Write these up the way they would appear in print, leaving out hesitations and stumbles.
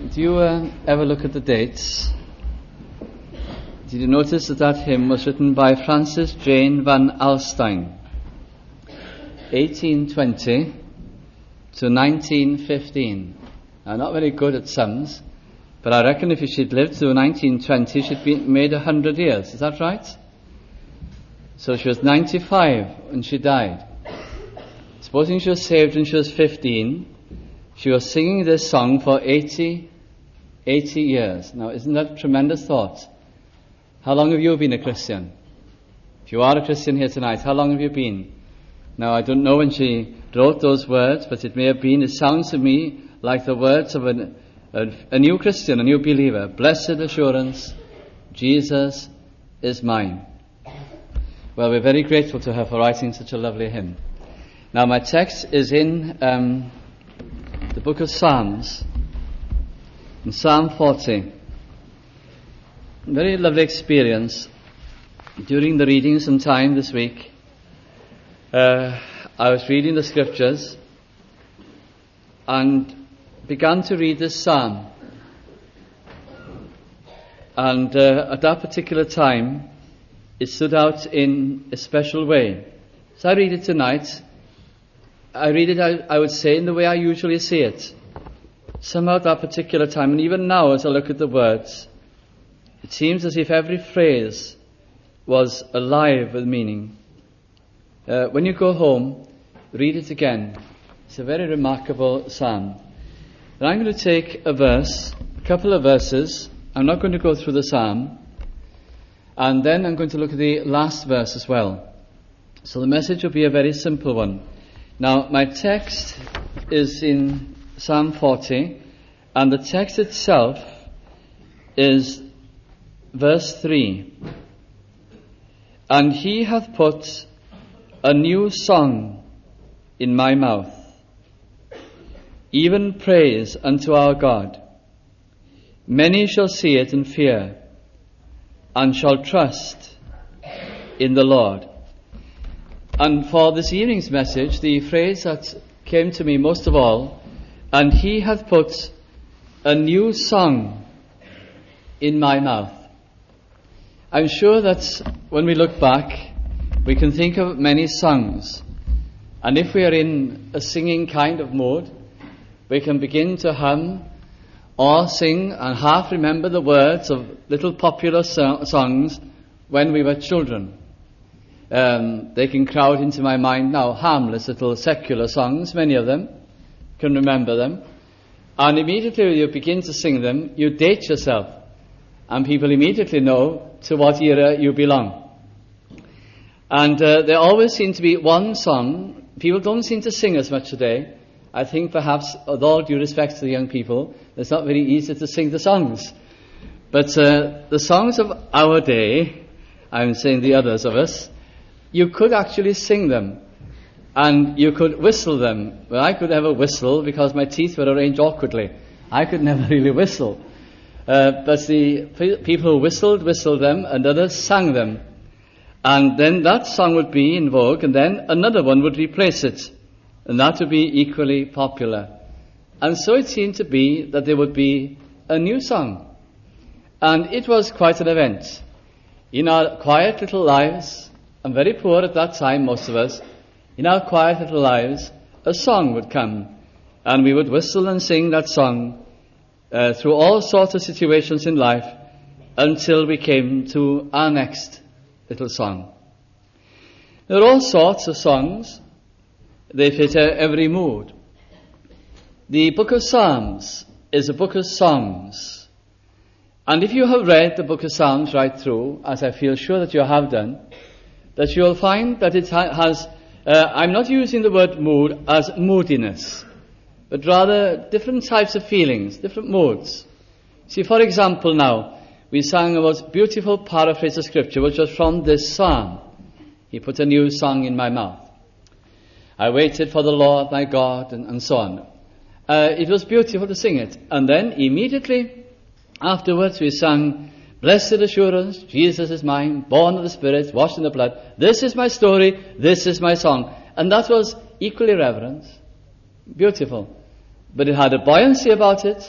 Do you ever look at the dates? Did you notice that hymn was written by Francis Jane van Alstyne, 1820 to 1915? I'm not very good at sums, but I reckon if she'd lived to 1920, she'd be made 100 years. Is that right? So she was 95 when she died. Supposing she was saved when she was 15, she was singing this song for 80 years. Now, isn't that a tremendous thought? How long have you been a Christian? If you are a Christian here tonight, how long have you been? Now, I don't know when she wrote those words, but it may have been, it sounds to me like the words of a new Christian, a new believer. Blessed assurance, Jesus is mine. Well, we're very grateful to her for writing such a lovely hymn. Now, my text is in the book of Psalms, in Psalm 40. Very lovely experience. During the reading sometime this week, I was reading the scriptures and began to read this psalm. And at that particular time, it stood out in a special way. So I read it tonight. I read it, I would say, in the way I usually see it. Somehow at that particular time, and even now as I look at the words, it seems as if every phrase was alive with meaning. When you go home, read it again. It's a very remarkable psalm. And I'm going to take a couple of verses. I'm not going to go through the psalm. And then I'm going to look at the last verse as well. So the message will be a very simple one. Now, my text is in Psalm 40, and the text itself is verse 3. And he hath put a new song in my mouth, even praise unto our God. Many shall see it and fear, and shall trust in the Lord. And for this evening's message, the phrase that came to me most of all, and he hath put a new song in my mouth. I'm sure that when we look back, we can think of many songs. And if we are in a singing kind of mood, we can begin to hum or sing and half remember the words of little popular songs when we were children. They can crowd into my mind now, harmless little secular songs, many of them, can remember them. And immediately when you begin to sing them, you date yourself. And people immediately know to what era you belong. And there always seems to be one song. People don't seem to sing as much today. I think perhaps, with all due respect to the young people, it's not very easy to sing the songs. But the songs of our day, I'm saying the others of us, you could actually sing them. And you could whistle them. Well, I could never whistle because my teeth were arranged awkwardly. I could never really whistle. But the people who whistled them, and others sang them. And then that song would be in vogue, and then another one would replace it. And that would be equally popular. And so it seemed to be that there would be a new song. And it was quite an event. In our quiet little lives, and very poor at that time, most of us, in our quiet little lives, a song would come. And we would whistle and sing that song through all sorts of situations in life until we came to our next little song. There are all sorts of songs. They fit every mood. The book of Psalms is a book of songs. And if you have read the book of Psalms right through, as I feel sure that you have done, that you'll find that it has, I'm not using the word mood as moodiness, but rather different types of feelings, different moods. See, for example now, we sang a most beautiful paraphrase of scripture, which was from this psalm. He put a new song in my mouth. I waited for the Lord my God, and so on. It was beautiful to sing it. And then immediately afterwards we sang, Blessed assurance, Jesus is mine, born of the Spirit, washed in the blood. This is my story, this is my song. And that was equally reverent, beautiful. But it had a buoyancy about it,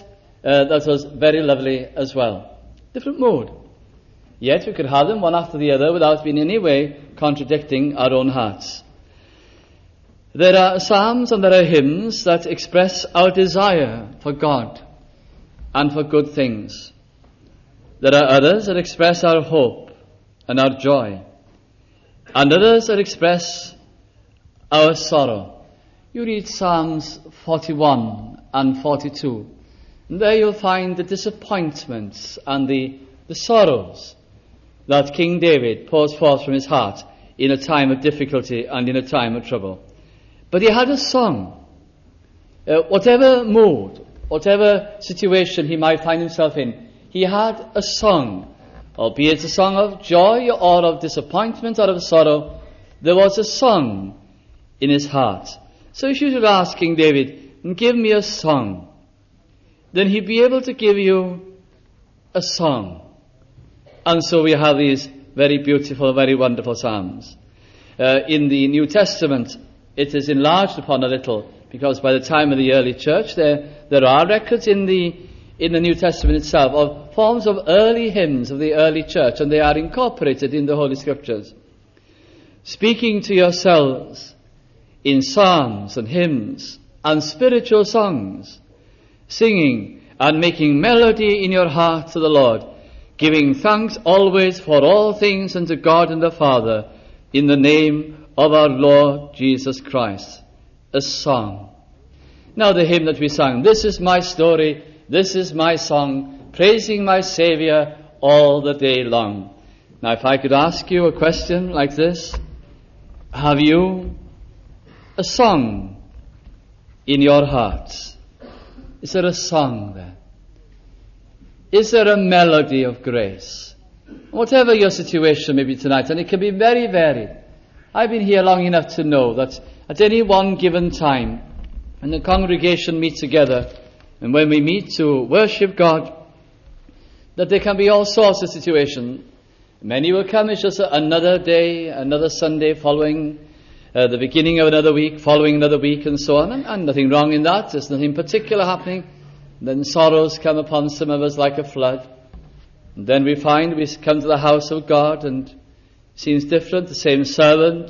that was very lovely as well. Different mood. Yet we could have them one after the other without being in any way contradicting our own hearts. There are psalms and there are hymns that express our desire for God and for good things. There are others that express our hope and our joy, and others that express our sorrow. You read Psalms 41 and 42, and there you'll find the disappointments and the sorrows that King David pours forth from his heart in a time of difficulty and in a time of trouble. But he had a song. Whatever mood, whatever situation he might find himself in, he had a song, albeit a song of joy or of disappointment or of sorrow. There was a song in his heart. So if you should ask King David, give me a song, then he'd be able to give you a song. And so we have these very beautiful, very wonderful psalms. In the New Testament, it is enlarged upon a little, because by the time of the early church, there are records in the New Testament itself of forms of early hymns of the early church, and they are incorporated in the Holy Scriptures. Speaking to yourselves in psalms and hymns and spiritual songs, singing and making melody in your heart to the Lord, giving thanks always for all things unto God and the Father, in the name of our Lord Jesus Christ. A song. Now the hymn that we sang, this is my story, this is my song, praising my Saviour all the day long. Now if I could ask you a question like this, have you a song in your hearts? Is there a song there? Is there a melody of grace? Whatever your situation may be tonight, and it can be very varied. I've been here long enough to know that at any one given time, when the congregation meet together, and when we meet to worship God, that there can be all sorts of situations. Many will come, it's just another day, another Sunday following the beginning of another week, following another week, and so on, and nothing wrong in that. There's nothing particular happening. Then sorrows come upon some of us like a flood. And then we find we come to the house of God, and it seems different. The same sermon,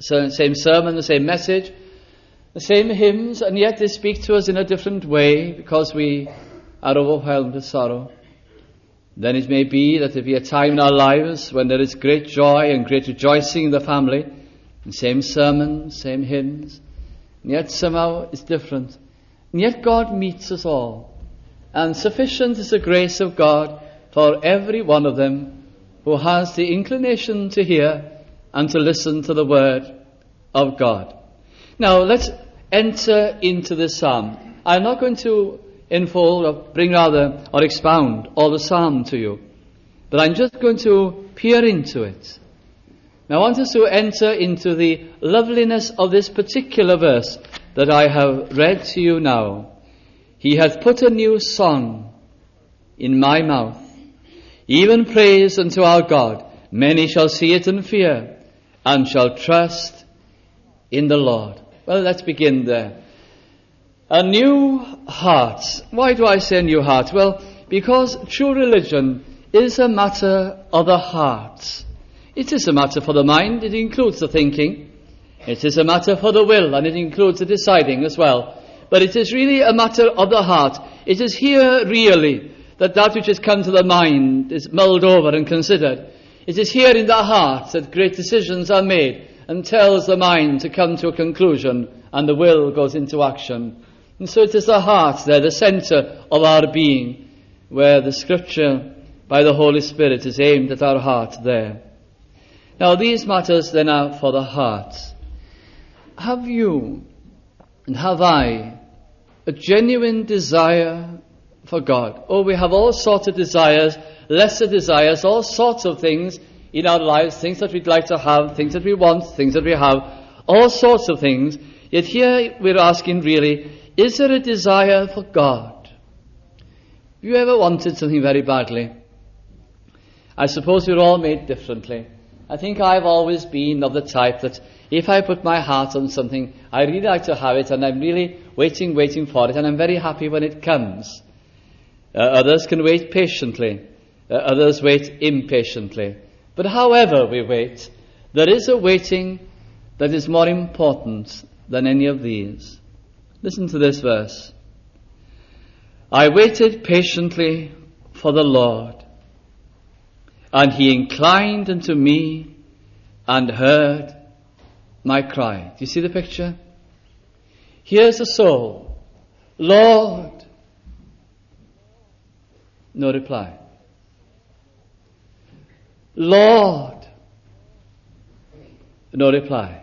the same message, the same hymns, and yet they speak to us in a different way because we are overwhelmed with sorrow. Then it may be that there be a time in our lives when there is great joy and great rejoicing in the family, and same sermon, same hymns, and yet somehow it's different. And yet God meets us all, and sufficient is the grace of God for every one of them who has the inclination to hear and to listen to the word of God. Now let's enter into this psalm. I'm not going to unfold or expound all the psalm to you, but I'm just going to peer into it. Now I want us to enter into the loveliness of this particular verse that I have read to you now. He hath put a new song in my mouth, even praise unto our God. Many shall see it and fear, and shall trust in the Lord. Well, let's begin there. A new heart. Why do I say a new heart? Well, because true religion is a matter of the heart. It is a matter for the mind. It includes the thinking. It is a matter for the will, and it includes the deciding as well. But it is really a matter of the heart. It is here really that which has come to the mind is mulled over and considered. It is here in the heart that great decisions are made and tells the mind to come to a conclusion, and the will goes into action. And so it is the heart there, the centre of our being, where the Scripture by the Holy Spirit is aimed at our heart there. Now these matters then are for the heart. Have you and have I a genuine desire for God? Oh, we have all sorts of desires, lesser desires, all sorts of things in our lives, things that we'd like to have, things that we want, things that we have, all sorts of things. Yet here we're asking really, is there a desire for God? Have you ever wanted something very badly? I suppose we're all made differently. I think I've always been of the type that if I put my heart on something, I really like to have it, and I'm really waiting for it, and I'm very happy when it comes. Others can wait patiently. Others wait impatiently. But however we wait, there is a waiting that is more important than any of these. Listen to this verse. I waited patiently for the Lord, and he inclined unto me and heard my cry. Do you see the picture? Here's a soul. Lord. No reply. Lord. No reply.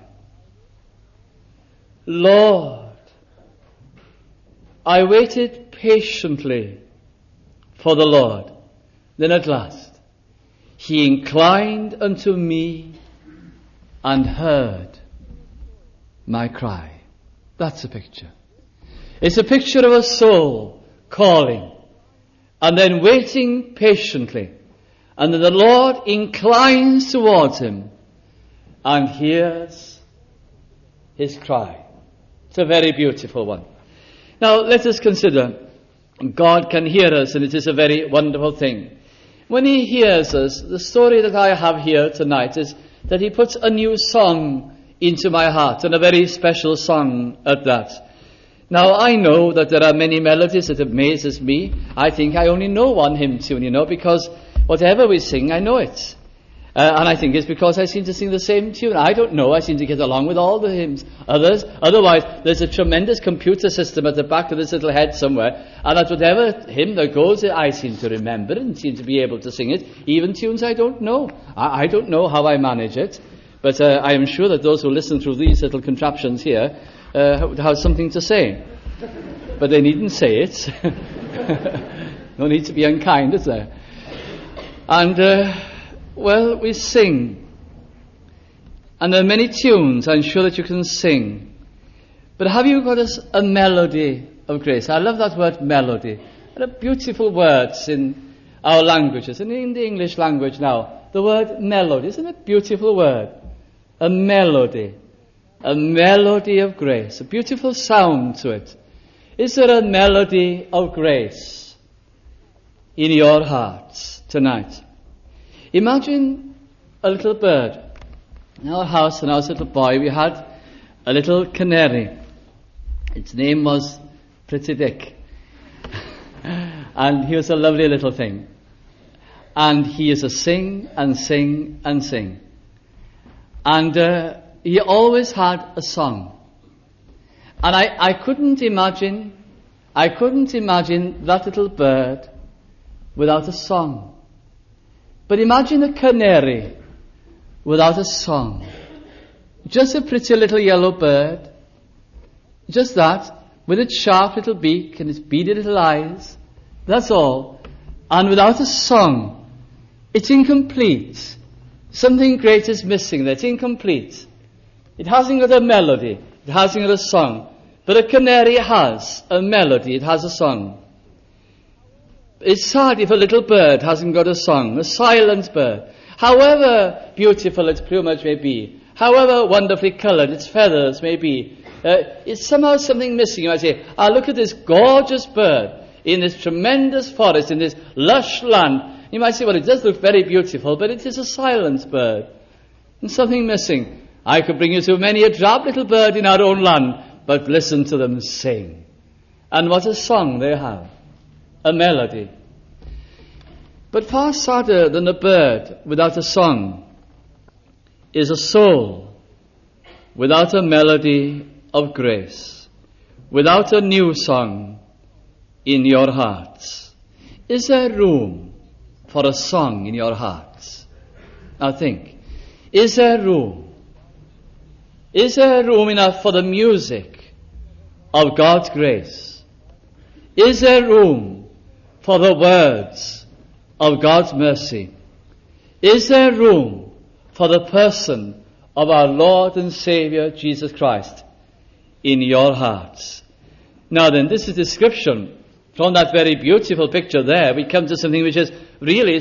Lord. I waited patiently for the Lord. Then at last, he inclined unto me and heard my cry. That's a picture. It's a picture of a soul calling and then waiting patiently. And then the Lord inclines towards him and hears his cry. It's a very beautiful one. Now let us consider, God can hear us, and it is a very wonderful thing. When he hears us, the story that I have here tonight is that he puts a new song into my heart, and a very special song at that. Now I know that there are many melodies that amazes me. I think I only know one hymn tune, because whatever we sing, I know it. And I think it's because I seem to sing the same tune. I don't know. I seem to get along with all the hymns. Otherwise, there's a tremendous computer system at the back of this little head somewhere. And at whatever hymn that goes, I seem to remember and seem to be able to sing it. Even tunes I don't know. I don't know how I manage it. But I am sure that those who listen through these little contraptions here have something to say. But they needn't say it. No need to be unkind, is there? And... well, we sing. And there are many tunes I'm sure that you can sing. But have you got a melody of grace? I love that word melody. There are beautiful words in our languages, and in the English language now. The word melody, isn't it a beautiful word? A melody. A melody of grace. A beautiful sound to it. Is there a melody of grace in your hearts tonight? Imagine a little bird. In our house, when I was a little boy, we had a little canary. Its name was Pretty Dick. And he was a lovely little thing. And he used to sing and sing and sing. And he always had a song. And I couldn't imagine that little bird without a song. But imagine a canary without a song. Just a pretty little yellow bird. Just that, with its sharp little beak and its beady little eyes. That's all. And without a song, it's incomplete. Something great is missing there. It's incomplete. It hasn't got a melody. It hasn't got a song. But a canary has a melody. It has a song. It's sad if a little bird hasn't got a song, a silent bird. However beautiful its plumage may be, however wonderfully coloured its feathers may be, it's somehow something missing. You might say, look at this gorgeous bird in this tremendous forest, in this lush land. You might say, well, it does look very beautiful, but it is a silent bird. And something missing. I could bring you to many a drab little bird in our own land, but listen to them sing. And what a song they have. A melody. But far sadder than a bird without a song is a soul without a melody of grace, without a new song in your hearts. Is there room for a song in your hearts? Now think, is there room? Is there room enough for the music of God's grace? Is there room for the words of God's mercy? Is there room for the person of our Lord and Saviour Jesus Christ in your hearts? Now then, this is description. From that very beautiful picture there, we come to something which is really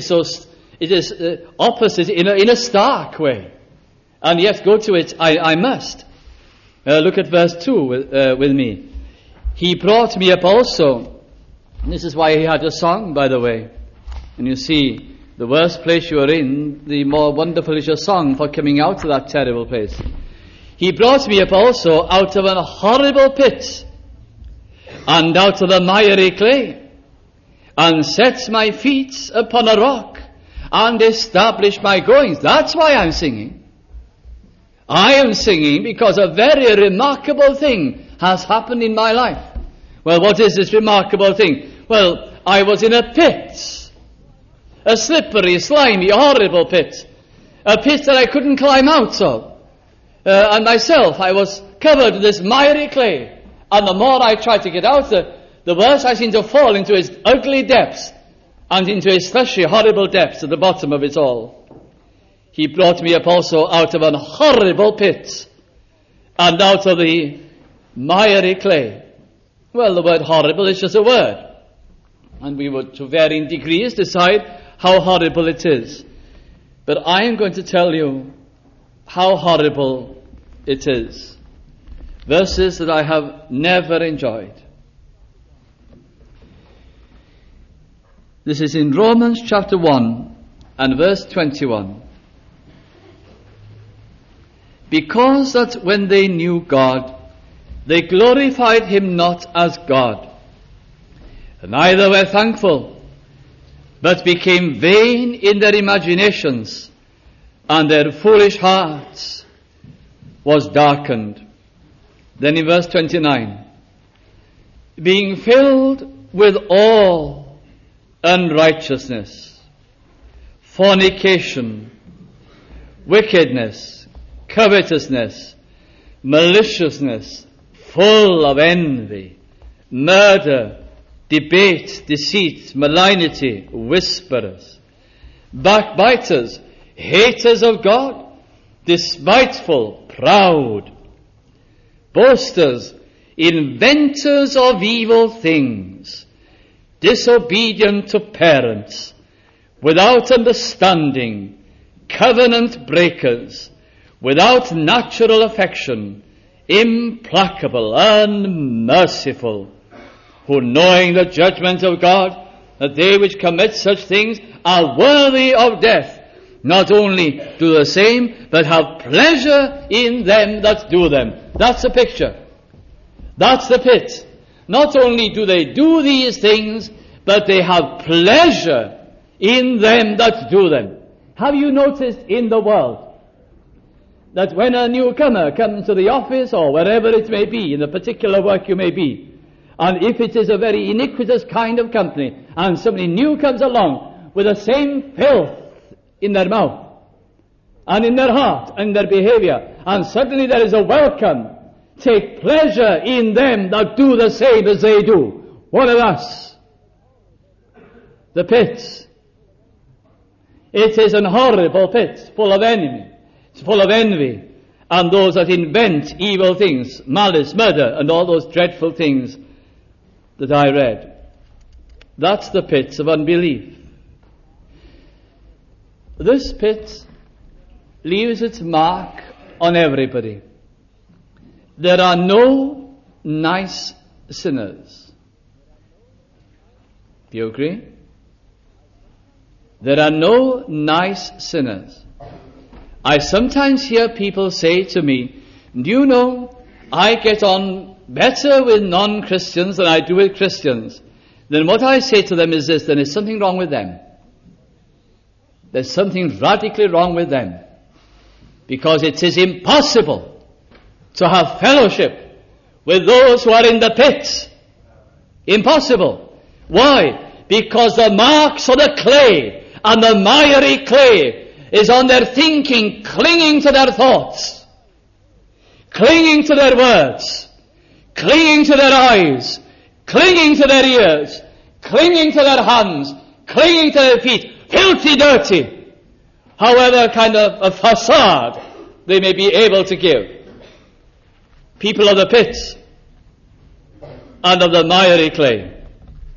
opposite in a stark way. And yet go to it I must. Look at verse 2 with me. He brought me up also And this is why he had a song, by the way. And you see, the worse place you are in, the more wonderful is your song for coming out of that terrible place. He brought me up also out of an horrible pit, and out of the miry clay, and set my feet upon a rock, and established my goings. That's why I'm singing. I am singing because a very remarkable thing has happened in my life. Well, what is this remarkable thing? Well, I was in a pit. A slippery, slimy, horrible pit. A pit that I couldn't climb out of. And myself, I was covered with this miry clay. And the more I tried to get out, the worse I seemed to fall into its ugly depths and into its slushy, horrible depths at the bottom of it all. He brought me up also out of an horrible pit and out of the miry clay. Well, the word horrible is just a word. And we would, to varying degrees, decide how horrible it is. But I am going to tell you how horrible it is. Verses that I have never enjoyed. This is in Romans chapter 1 and verse 21. Because that when they knew God, they glorified him not as God, neither were thankful, but became vain in their imaginations, and their foolish hearts was darkened. Then in verse 29, being filled with all unrighteousness, fornication, wickedness, covetousness, maliciousness, full of envy, murder, debate, deceit, malignity, whisperers, backbiters, haters of God, despiteful, proud, boasters, inventors of evil things, disobedient to parents, without understanding, covenant breakers, without natural affection, implacable, unmerciful, who knowing the judgment of God, that they which commit such things are worthy of death, not only do the same, but have pleasure in them that do them. That's the picture. That's the pit. Not only do they do these things, but they have pleasure in them that do them. Have you noticed in the world that when a newcomer comes to the office or wherever it may be, in the particular work you may be, and if it is a very iniquitous kind of company, and somebody new comes along with the same filth in their mouth, and in their heart, and in their behavior, and suddenly there is a welcome, take pleasure in them that do the same as they do. What of us? The pit. It is an horrible pit, full of enemy. It's full of envy, and those that invent evil things, malice, murder, and all those dreadful things that I read. That's the pit of unbelief. This pit leaves its mark on everybody. There are no nice sinners. Do you agree? There are no nice sinners. I sometimes hear people say to me, do you know, I get on better with non-Christians than I do with Christians. Then what I say to them is this, then there's something wrong with them. There's something radically wrong with them. Because it is impossible to have fellowship with those who are in the pit. Impossible. Why? Because the marks of the clay and the miry clay is on their thinking, clinging to their thoughts, clinging to their words, clinging to their eyes, clinging to their ears, clinging to their hands, clinging to their feet, filthy, dirty, however kind of a facade they may be able to give. People of the pit and of the miry clay,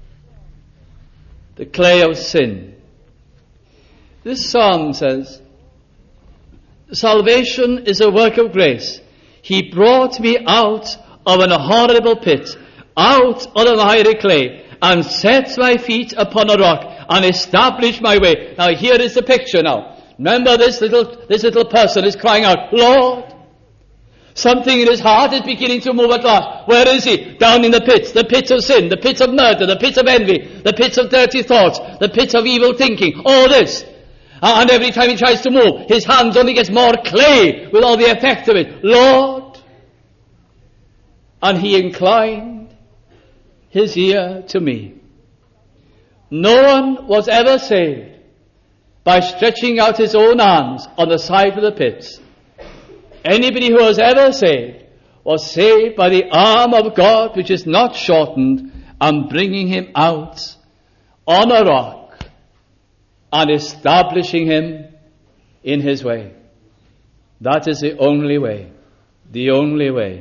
the clay of sin. This psalm says, salvation is a work of grace. He brought me out of an horrible pit, out of the miry clay, and set my feet upon a rock and establish my way. Now here is the picture now. Remember this little person is crying out, Lord. Something in his heart is beginning to move at last. Where is he? Down in the pits of sin, the pits of murder, the pits of envy, the pits of dirty thoughts, the pits of evil thinking, all this. And every time he tries to move, his hands only gets more clay with all the effect of it. Lord. And he inclined his ear to me. No one was ever saved by stretching out his own arms on the side of the pits. Anybody who was ever saved was saved by the arm of God, which is not shortened, and bringing him out on a rock and establishing him in his way. That is the only way. The only way.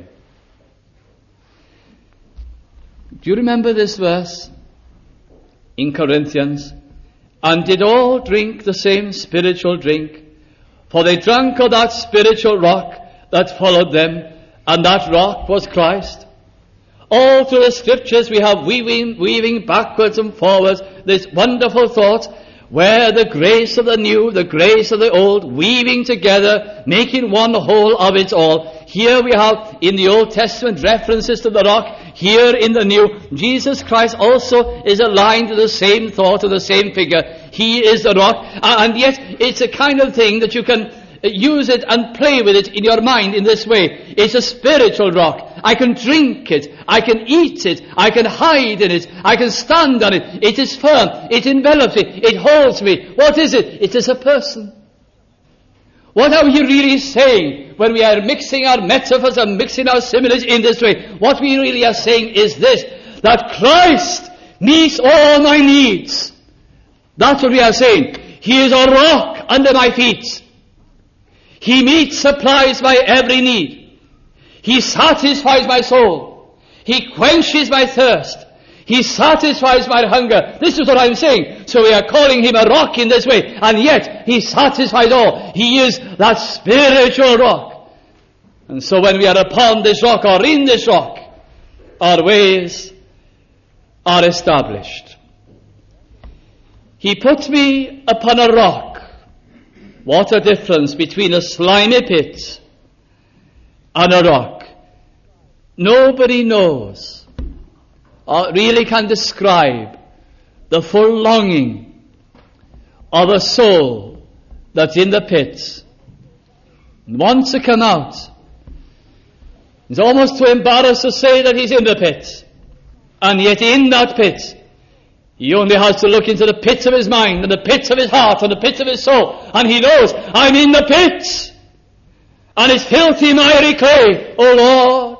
Do you remember this verse in Corinthians? And did all drink the same spiritual drink? For they drank of that spiritual rock that followed them, and that rock was Christ. All through the scriptures we have weaving backwards and forwards this wonderful thought, where the grace of the new, the grace of the old, weaving together, making one whole of it all. Here we have in the Old Testament references to the rock. Here in the New, Jesus Christ also is aligned to the same thought, to the same figure. He is the rock, and yet it's a kind of thing that you can use it and play with it in your mind in this way. It's a spiritual rock. I can drink it, I can eat it, I can hide in it, I can stand on it. It is firm, it envelops me, it holds me. What is it? It is a person. What are we really saying when we are mixing our metaphors and mixing our similes in this way? What we really are saying is this, that Christ meets all my needs. That's what we are saying. He is a rock under my feet. He meets, supplies my every need. He satisfies my soul. He quenches my thirst. He satisfies my hunger. This is what I'm saying. So we are calling him a rock in this way. And yet, he satisfies all. He is that spiritual rock. And so when we are upon this rock or in this rock, our ways are established. He put me upon a rock. What a difference between a slimy pit and a rock. Nobody knows or really can describe the full longing of a soul that's in the pit and wants to come out. It's almost too embarrassed to say that he's in the pit. And yet in that pit, he only has to look into the pits of his mind and the pits of his heart and the pits of his soul, and he knows, I'm in the pit, and it's filthy miry clay, O Lord.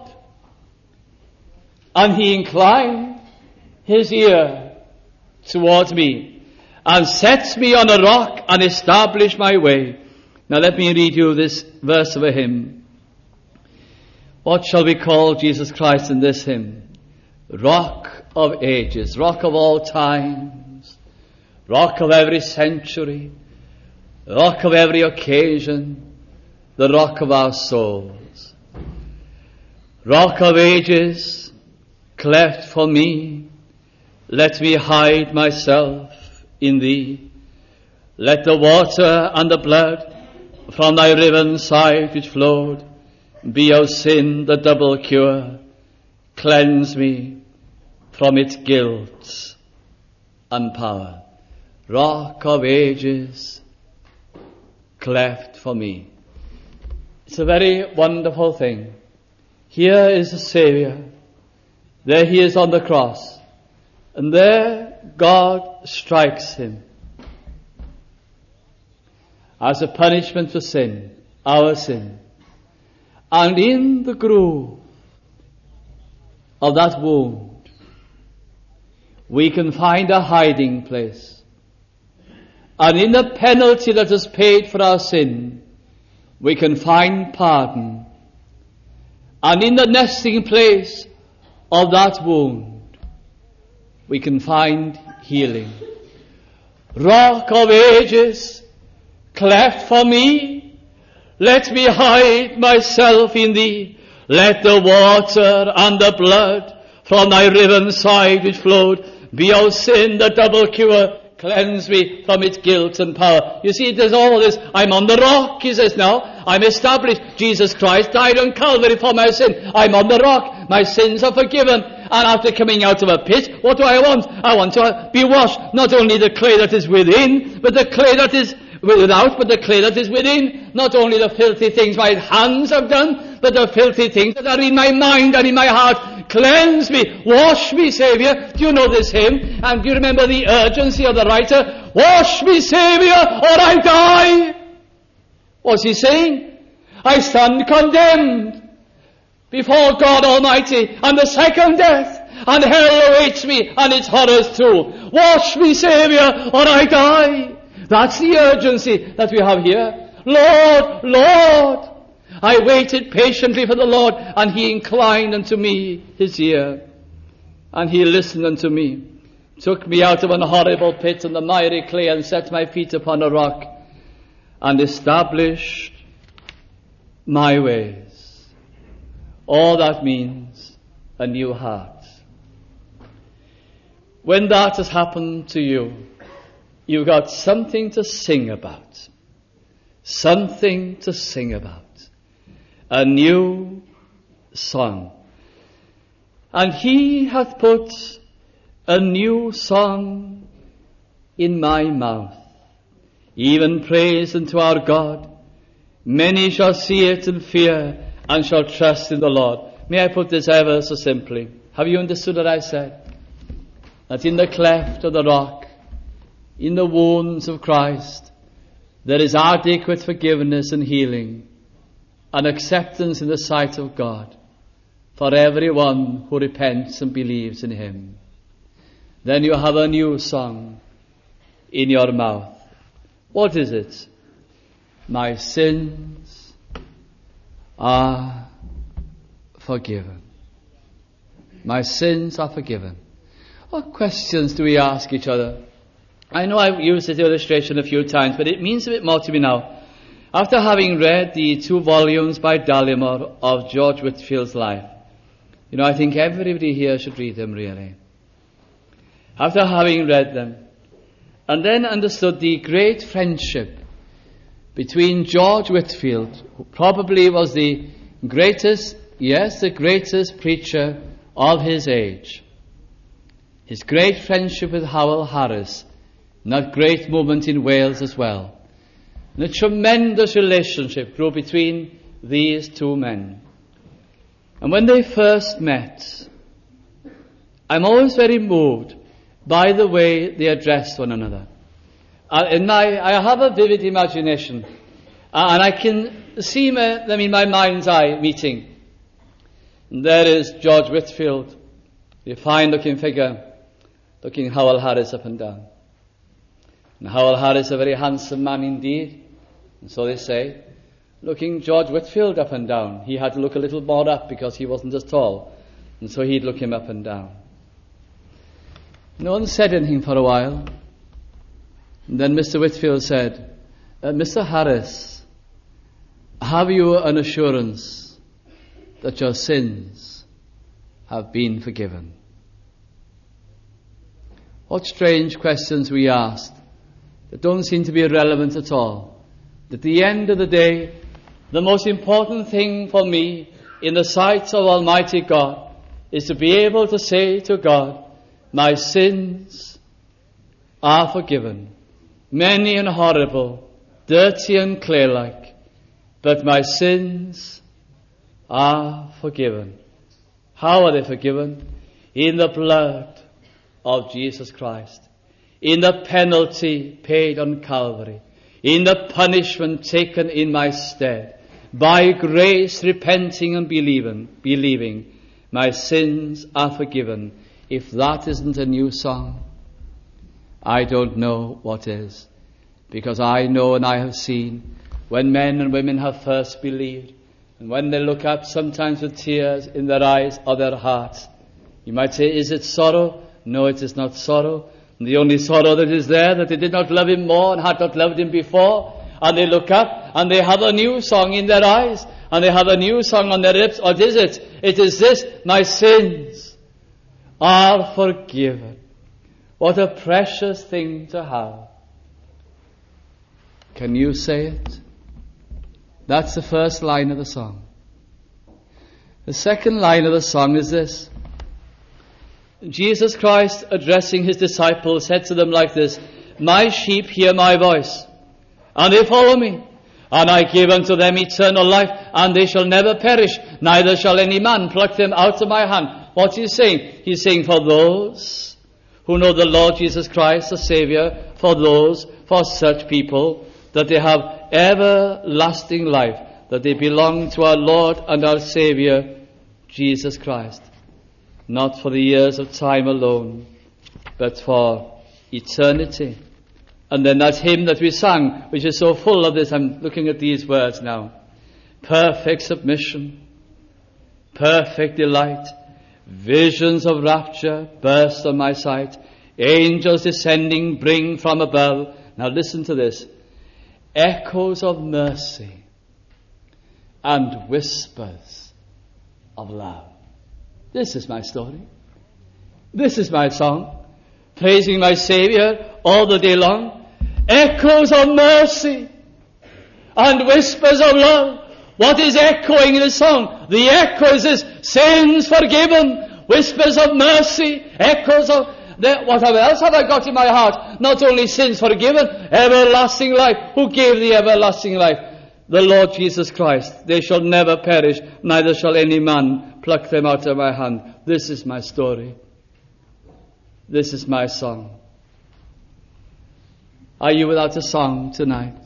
And he inclined his ear towards me and sets me on a rock and established my way. Now let me read you this verse of a hymn. What shall we call Jesus Christ in this hymn? Rock of ages, rock of all times, rock of every century, rock of every occasion, the rock of our souls. Rock of ages, cleft for me, let me hide myself in thee. Let the water and the blood from thy riven side which flowed be of sin the double cure. Cleanse me from its guilt and power. Rock of ages, cleft for me. It's a very wonderful thing. Here is the Saviour. There he is on the cross. And there God strikes him as a punishment for sin, our sin. And in the groove of that wound, we can find a hiding place. And in the penalty that is paid for our sin, we can find pardon. And in the nesting place of that wound, we can find healing. Rock of ages, cleft for me, let me hide myself in thee. Let the water and the blood from thy riven side which flowed Be of sin the double cure. Cleanse me from its guilt and power. You see, there's all this. I'm on the rock, he says now. I'm established. Jesus Christ died on Calvary for my sin. I'm on the rock. My sins are forgiven. And after coming out of a pit, what do I want? I want to be washed. Not only the clay that is within, but the clay that is without, but the clay that is within. Not only the filthy things my hands have done, but the filthy things that are in my mind and in my heart. Cleanse me, wash me, Saviour. Do you know this hymn? And do you remember the urgency of the writer? Wash me, Saviour, or I die. What's he saying? I stand condemned before God Almighty, and the second death, and hell awaits me, and its horrors too. Wash me, Saviour, or I die. That's the urgency that we have here. Lord, Lord. I waited patiently for the Lord, and he inclined unto me his ear, and he listened unto me, took me out of an horrible pit in the miry clay, and set my feet upon a rock, and established my ways. All that means a new heart. When that has happened to you, you've got something to sing about. Something to sing about. A new song. And he hath put a new song in my mouth, even praise unto our God. Many shall see it and fear, and shall trust in the Lord. May I put this ever so simply? Have you understood what I said? That in the cleft of the rock, in the wounds of Christ, there is adequate forgiveness and healing, and acceptance in the sight of God for everyone who repents and believes in him. Then you have a new song in your mouth. What is it? My sins are forgiven. My sins are forgiven. What questions do we ask each other? I know I've used this illustration a few times, but it means a bit more to me now. After having read the 2 volumes by Dallimore of George Whitefield's life, I think everybody here should read them, really. After having read them, and then understood the great friendship between George Whitefield, who probably was the greatest preacher of his age, his great friendship with Howell Harris, and that great movement in Wales as well. And a tremendous relationship grew between these two men. And when they first met, I'm always very moved by the way they addressed one another. I have a vivid imagination, and I can see them in my mind's eye meeting. And there is George Whitefield, the fine-looking figure, looking Howell Harris up and down. And Howell Harris, a very handsome man indeed, and so they say, looking George Whitefield up and down. He had to look a little more up because he wasn't as tall, and so he'd look him up and down. No one said anything for a while. And then Mr. Whitefield said, Mr. Harris, have you an assurance that your sins have been forgiven? What strange questions we asked that don't seem to be relevant at all. At the end of the day, the most important thing for me in the sight of Almighty God is to be able to say to God, my sins are forgiven, many and horrible, dirty and clay-like, but my sins are forgiven. How are they forgiven? In the blood of Jesus Christ, in the penalty paid on Calvary, in the punishment taken in my stead. By grace, repenting and believing, my sins are forgiven. If that isn't a new song, I don't know what is. Because I know and I have seen when men and women have first believed, and when they look up sometimes with tears in their eyes or their hearts, you might say, is it sorrow? No, it is not sorrow. And the only sorrow that is there, that they did not love him more and had not loved him before. And they look up and they have a new song in their eyes, and they have a new song on their lips. What is it? It is this: my sins are forgiven. What a precious thing to have. Can you say it? That's the first line of the song. The second line of the song is this. Jesus Christ, addressing his disciples, said to them like this, My sheep hear my voice, and they follow me, and I give unto them eternal life, and they shall never perish, neither shall any man pluck them out of my hand. What's he saying? He's saying for those who know the Lord Jesus Christ, the Savior, for such people, that they have everlasting life, that they belong to our Lord and our Savior, Jesus Christ. Not for the years of time alone, but for eternity. And then that hymn that we sang, which is so full of this, I'm looking at these words now. Perfect submission, perfect delight, visions of rapture burst on my sight, angels descending bring from above. Now listen to this. Echoes of mercy and whispers of love. This is my story. This is my song. Praising my Savior all the day long. Echoes of mercy and whispers of love. What is echoing in the song? The echo is this: sins forgiven, whispers of mercy, echoes of whatever else have I got in my heart? Not only sins forgiven, everlasting life. Who gave the everlasting life? The Lord Jesus Christ. They shall never perish, neither shall any man pluck them out of my hand. This is my story. This is my song. Are you without a song tonight?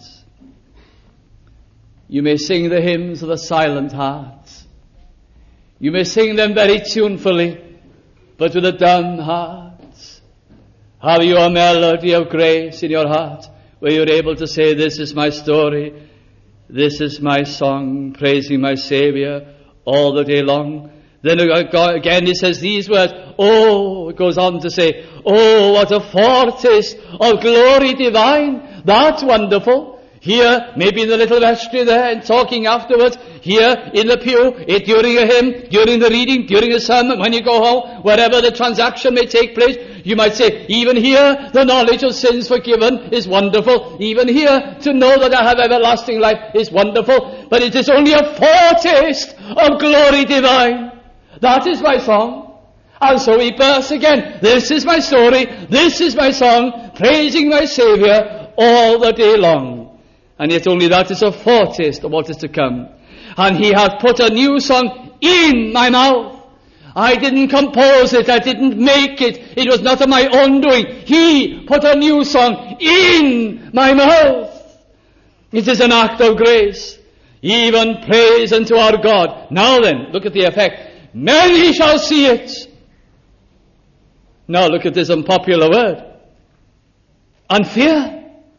You may sing the hymns of the silent heart. You may sing them very tunefully, but with a dumb heart. Have you a melody of grace in your heart, where you're able to say, this is my story, this is my song, praising my Savior all the day long? Then again he says these words, it goes on to say, what a foretaste of glory divine. That's wonderful. Here, maybe in the little vestry there, and talking afterwards. Here, in the pew, during a hymn, during the reading, during a sermon, when you go home, wherever the transaction may take place, you might say, even here, the knowledge of sins forgiven is wonderful. Even here, to know that I have everlasting life is wonderful. But it is only a foretaste of glory divine. That is my song. And so he bursts again. This is my story. This is my song, praising my Savior all the day long. And yet only that is a foretaste of what is to come. And he hath put a new song in my mouth. I didn't compose it. I didn't make it. It was not of my own doing. He put a new song in my mouth. It is an act of grace. Even praise unto our God. Now then, look at the effect. Many shall see it. Now look at this unpopular word. And fear.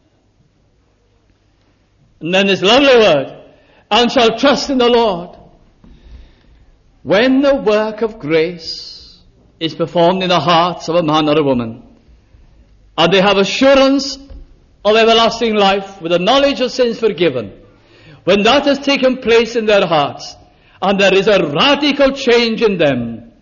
And then this lovely word. And shall trust in the Lord. When the work of grace is performed in the hearts of a man or a woman, and they have assurance of everlasting life with the knowledge of sins forgiven, when that has taken place in their hearts, and there is a radical change in them,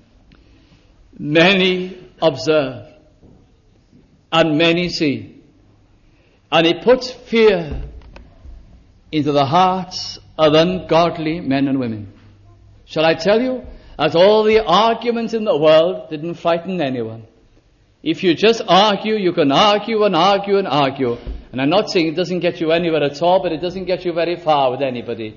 many observe, and many see. And it puts fear into the hearts of ungodly men and women. Shall I tell you that all the arguments in the world didn't frighten anyone? If you just argue, you can argue and argue and argue. And I'm not saying it doesn't get you anywhere at all, but it doesn't get you very far with anybody.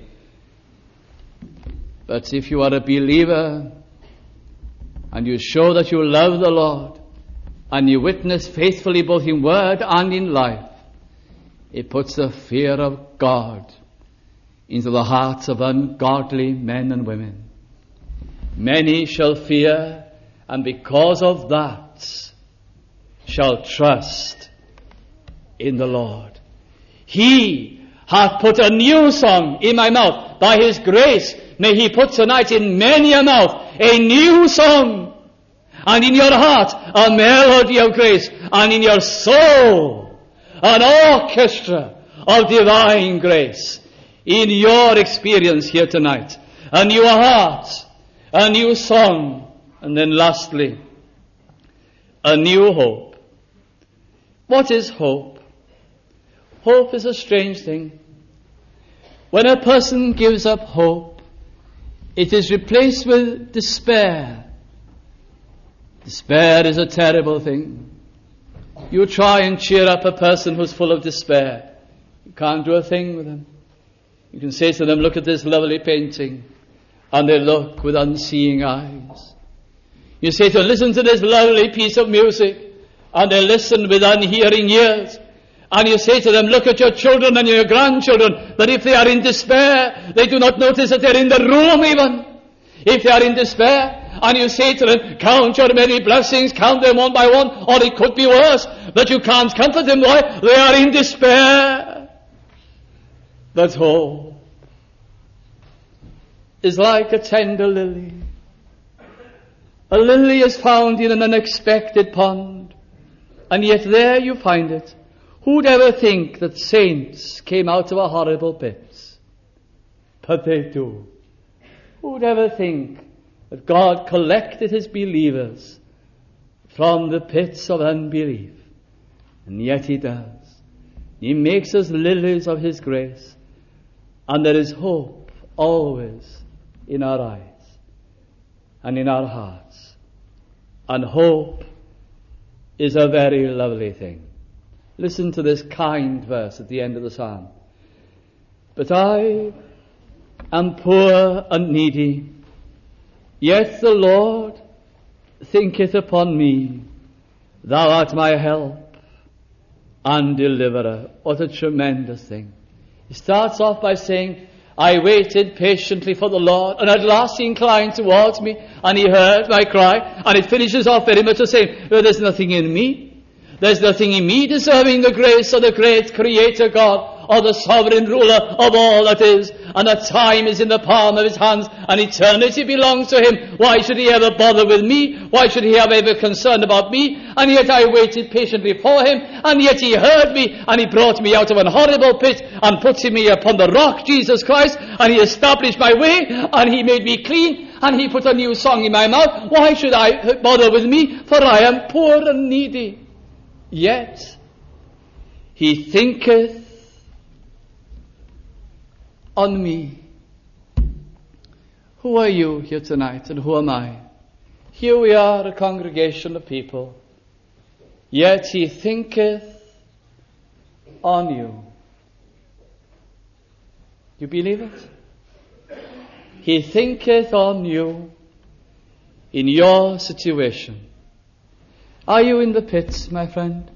But if you are a believer, and you show that you love the Lord, and you witness faithfully both in word and in life, it puts the fear of God into the hearts of ungodly men and women. Many shall fear, and because of that shall trust in the Lord. He hath put a new song in my mouth. By His grace may He put tonight in many a mouth a new song, and in your heart a melody of grace, and in your soul an orchestra of divine grace. In your experience here tonight, a new heart, a new song, and then lastly, a new hope. What is hope? Hope is a strange thing. When a person gives up hope, it is replaced with despair. Despair is a terrible thing. You try and cheer up a person who's full of despair. You can't do a thing with them. You can say to them, look at this lovely painting, and they look with unseeing eyes. You say to them, listen to this lovely piece of music, and they listen with unhearing ears. And you say to them, look at your children and your grandchildren, but if they are in despair, they do not notice that they're in the room even. If they are in despair, and you say to them, count your many blessings, count them one by one, or it could be worse, but you can't comfort them. Why? They are in despair. But hope is like a tender lily. A lily is found in an unexpected pond, and yet there you find it. Who'd ever think that saints came out of a horrible pit? But they do. Who'd ever think that God collected his believers from the pits of unbelief? And yet he does. He makes us lilies of his grace. And there is hope always in our eyes and in our hearts. And hope is a very lovely thing. Listen to this kind verse at the end of the psalm. But I am poor and needy, yet the Lord thinketh upon me. Thou art my help and deliverer. What a tremendous thing. He starts off by saying, I waited patiently for the Lord, and at last he inclined towards me, and he heard my cry. And it finishes off very much the same. Well, there's nothing in me. There's nothing in me deserving the grace of the great Creator God, or the sovereign ruler of all that is, and that time is in the palm of his hands, and eternity belongs to him. Why should he ever bother with me? Why should he have ever concern about me? And yet I waited patiently for him, and yet he heard me, and he brought me out of an horrible pit, and put me upon the rock, Jesus Christ, and he established my way, and he made me clean, and he put a new song in my mouth. Why should I bother with me? For I am poor and needy. Yet he thinketh on me. Who are you here tonight, and who am I? Here we are, a congregation of people. Yet he thinketh on you. You believe it? He thinketh on you in your situation. Are you in the pits, my friend?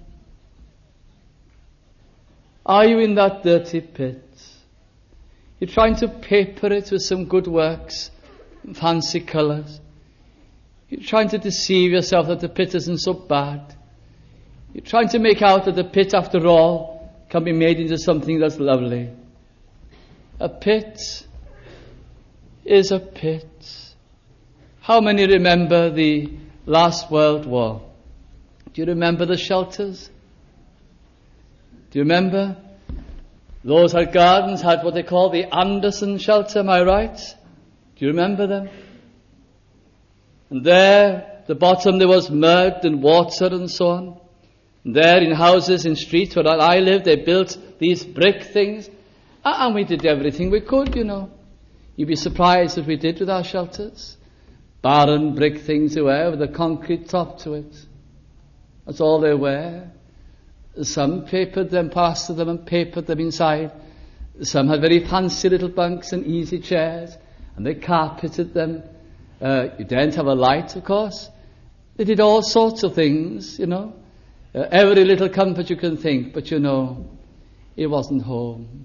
Are you in that dirty pit? You're trying to paper it with some good works, fancy colours. You're trying to deceive yourself that the pit isn't so bad. You're trying to make out that the pit, after all, can be made into something that's lovely. A pit is a pit. How many remember the last World War? Do you remember the shelters? Do you remember? Those gardens had what they call the Anderson shelter, am I right? Do you remember them? And there, at the bottom, there was mud and water and so on. And there in houses, in streets where I lived, they built these brick things. And we did everything we could, you know. You'd be surprised what we did with our shelters. Barren brick things they were with a concrete top to it. That's all they were. Some papered them, plastered them and papered them inside. Some had very fancy little bunks and easy chairs, and they carpeted them. You didn't have a light, of course. They did all sorts of things, you know. Every little comfort you can think, but you know, it wasn't home.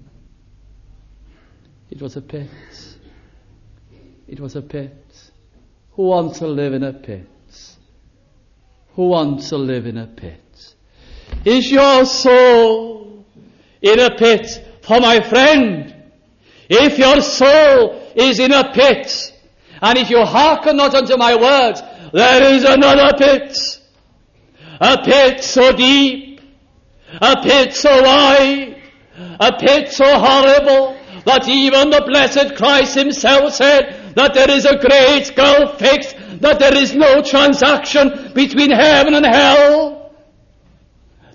It was a pit. It was a pit. Who wants to live in a pit? Who wants to live in a pit? Is your soul in a pit? For my friend, if your soul is in a pit, and if you hearken not unto my words, there is another pit. A pit so deep, a pit so wide, a pit so horrible, that even the blessed Christ himself said that there is a great gulf fixed, that there is no transaction between heaven and hell.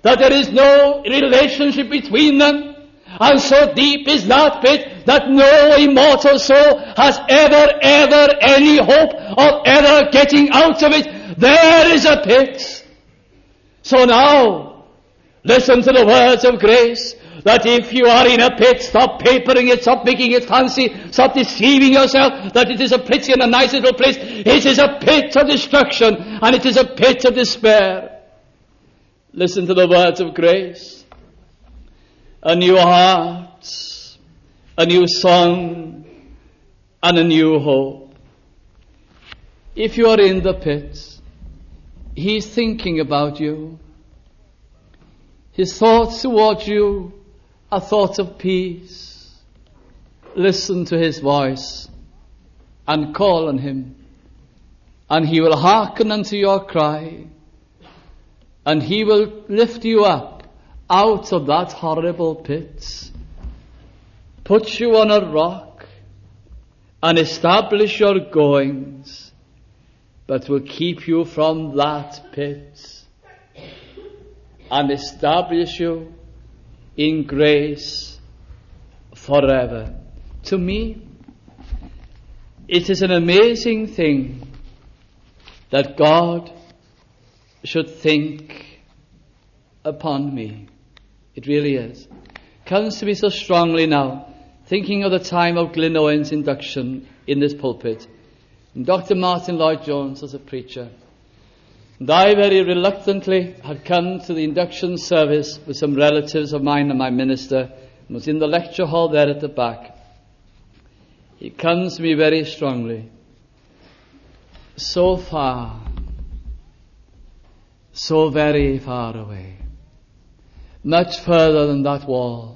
that there is no relationship between them. And so deep is that pit that no immortal soul has ever any hope of ever getting out of it. There is a pit. So now, listen to the words of grace, that if you are in a pit, stop papering it, stop making it fancy, stop deceiving yourself that it is a pretty and a nice little place. It is a pit of destruction, and it is a pit of despair. Listen to the words of grace. A new heart, a new song, and a new hope. If you are in the pit, He's thinking about you. His thoughts towards you are thoughts of peace. Listen to His voice and call on Him, and He will hearken unto your cry, and He will lift you up out of that horrible pit, put you on a rock, and establish your goings, but will keep you from that pit, and establish you in grace forever. To me, it is an amazing thing that God should think upon me. It really is. Comes to me so strongly now, thinking of the time of Glyn Owen's induction in this pulpit. And Dr. Martin Lloyd-Jones was a preacher. And I very reluctantly had come to the induction service with some relatives of mine and my minister, and was in the lecture hall there at the back. It comes to me very strongly. So far, so very far away, much further than that wall,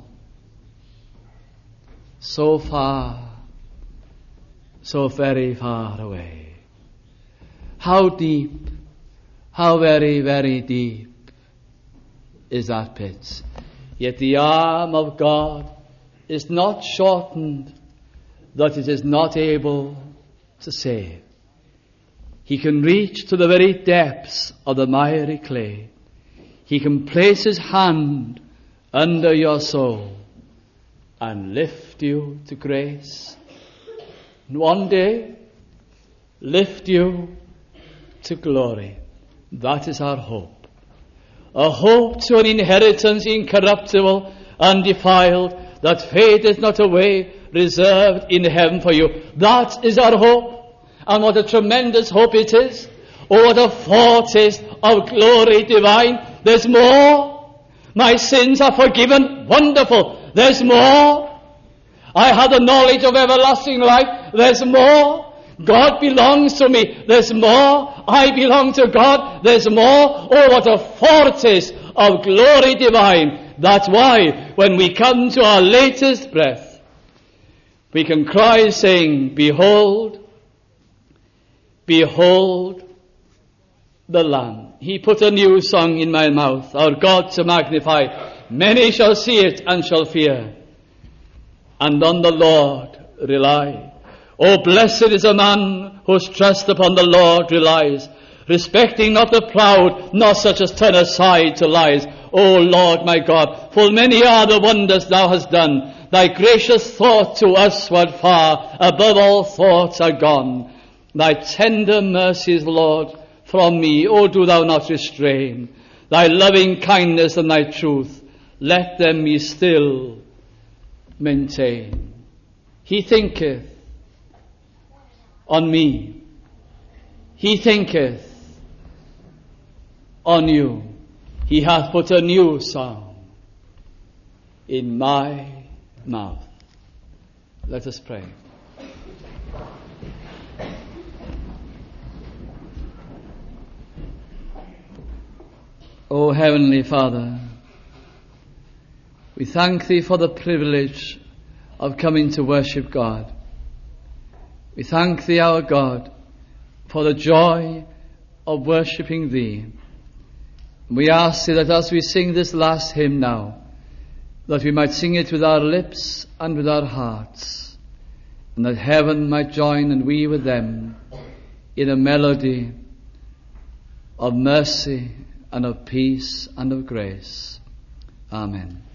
so far, so very far away. How deep, how very, very deep is that pit. Yet the arm of God is not shortened that it is not able to save. He can reach to the very depths of the miry clay. He can place His hand under your soul and lift you to grace. And one day, lift you to glory. That is our hope. A hope to an inheritance incorruptible, undefiled, that fadeth not away, reserved in heaven for you. That is our hope. And what a tremendous hope it is. Oh, what a foretaste of glory divine. There's more. My sins are forgiven. Wonderful. There's more. I have the knowledge of everlasting life. There's more. God belongs to me. There's more. I belong to God. There's more. Oh, what a foretaste of glory divine. That's why when we come to our latest breath, we can cry saying, behold, behold the Lamb. He put a new song in my mouth, our God to magnify. Many shall see it and shall fear, and on the Lord rely. Oh, blessed is a man whose trust upon the Lord relies, respecting not the proud, nor such as turn aside to lies. O Lord my God, full many are the wonders Thou hast done. Thy gracious thought to us ward far, above all thoughts are gone. Thy tender mercies, Lord, from me, O do Thou not restrain. Thy loving kindness and Thy truth, let them me still maintain. He thinketh on me. He thinketh on you. He hath put a new song in my mouth. Let us pray. O Heavenly Father, we thank Thee for the privilege of coming to worship God. We thank Thee, our God, for the joy of worshipping Thee. We ask Thee that as we sing this last hymn now, that we might sing it with our lips and with our hearts, and that heaven might join and we with them in a melody of mercy and of peace and of grace. Amen.